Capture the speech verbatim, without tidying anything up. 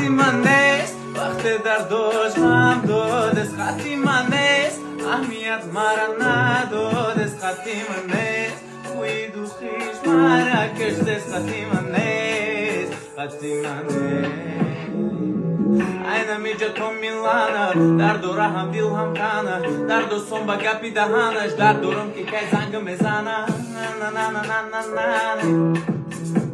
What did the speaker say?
Khatimanes, wachte dar dos mando des Khatimanes, amiat maranado des Khatimanes, cuido khis marakesh des Khatimanes, Khatimanes. Einer mit Tom Milana, dar do Raham Wilhelm Kana, dar do Somba Capidahana, dar do Rom que quer zanga mezana, na na na na na na.